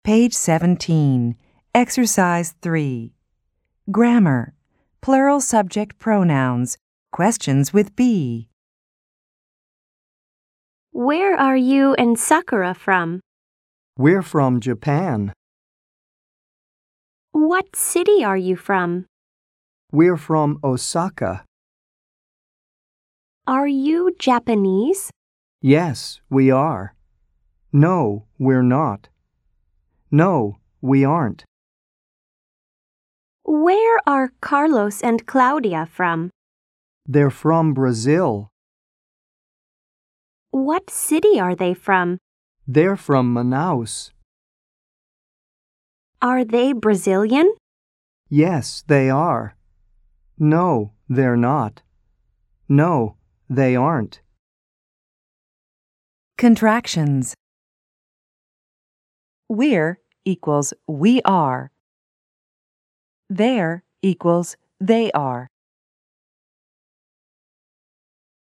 Page 17, Exercise 3. Grammar, plural subject pronouns, questions with be. Where are you and Sakura from? We're from Japan. What city are you from? We're from Osaka. Are you Japanese? Yes, we are. No, we're not. No, we aren't. Where are Carlos and Claudia from? They're from Brazil. What city are they from? They're from Manaus. Are they Brazilian? Yes, they are. No, they're not. No, they aren't. Contractions. We're equals we are. There equals they are.